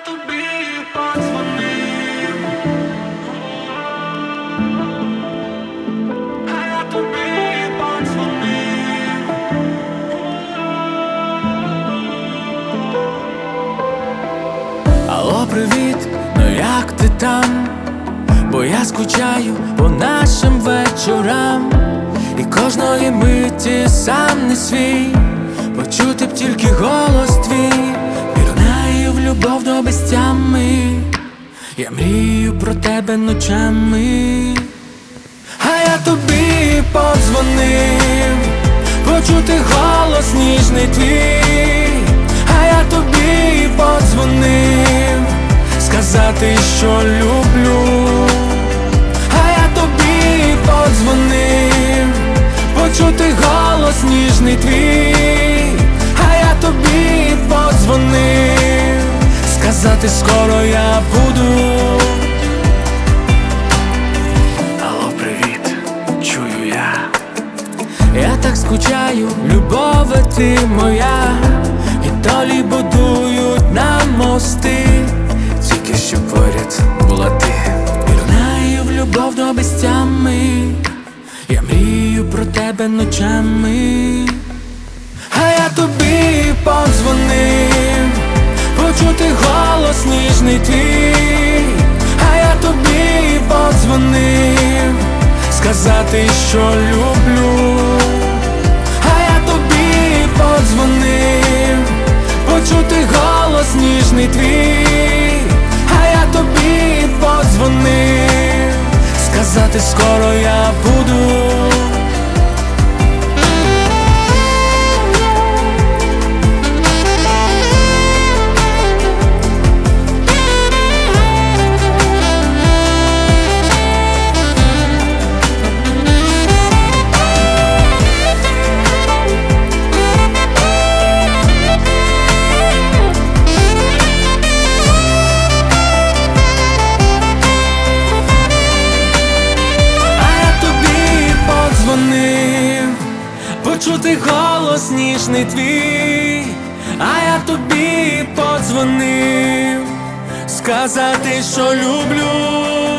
тобі подзвонив, а я тобі подзвонив. Алло, привіт, ну як ти там? Бо я скучаю по нашим вечорам, і кожної миті сам не свій, почути б тільки голос твій. Пірнаю в любов до безтями, я мрію про тебе ночами. А я тобі подзвонив, почути голос ніжний твій. А я тобі подзвонив, сказати, що люблю. А я тобі подзвонив, почути голос ніжний твій. А я тобі подзвонив, сказати, скоро я буду. Алло, привіт, чую я. Я так скучаю, любове ти моя, і долі будують нам мости, тільки щоб поряд була ти. Пірнаю в любов до безтями, я мрію про тебе ночами. А я тобі подзвонив, почути голос ніжний твій. А я тобі подзвонив, сказати, що люблю. А я тобі подзвонив, почути голос ніжний твій. А я тобі подзвонив, сказати, скоро я буду. Почути голос ніжний твій. А я тобі подзвонив, сказати, що люблю.